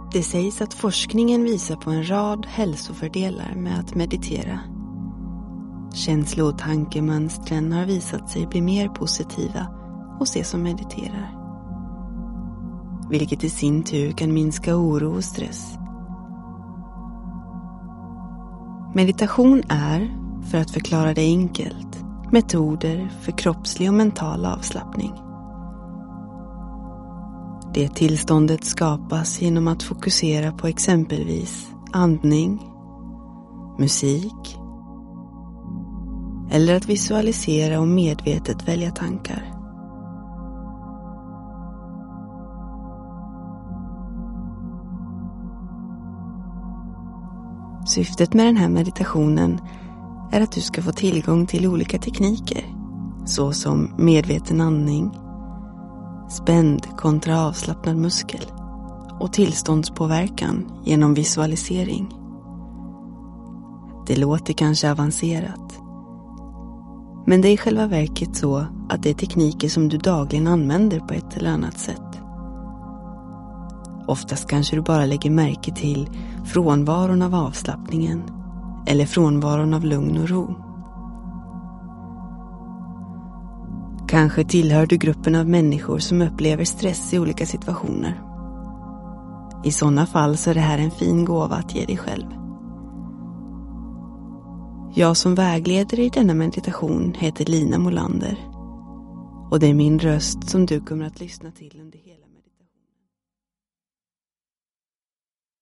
Det sägs att forskningen visar på en rad hälsofördelar med att meditera. Känslo- och tankemönstren har visat sig bli mer positiva hos de som mediterar. Vilket i sin tur kan minska oro och stress. Meditation är, för att förklara det enkelt, metoder för kroppslig och mental avslappning. Det tillståndet skapas genom att fokusera på exempelvis andning, musik eller att visualisera och medvetet välja tankar. Syftet med den här meditationen är att du ska få tillgång till olika tekniker, såsom medveten andning, spänd kontra avslappnad muskel och tillståndspåverkan genom visualisering. Det låter kanske avancerat, men det är i själva verket så att det är tekniker som du dagligen använder på ett eller annat sätt. Oftast kanske du bara lägger märke till frånvaron av avslappningen eller frånvaron av lugn och ro. Kanske tillhör du gruppen av människor som upplever stress i olika situationer. I sådana fall så är det här en fin gåva att ge dig själv. Jag som vägleder i denna meditation heter Lina Molander. Och det är min röst som du kommer att lyssna till under hela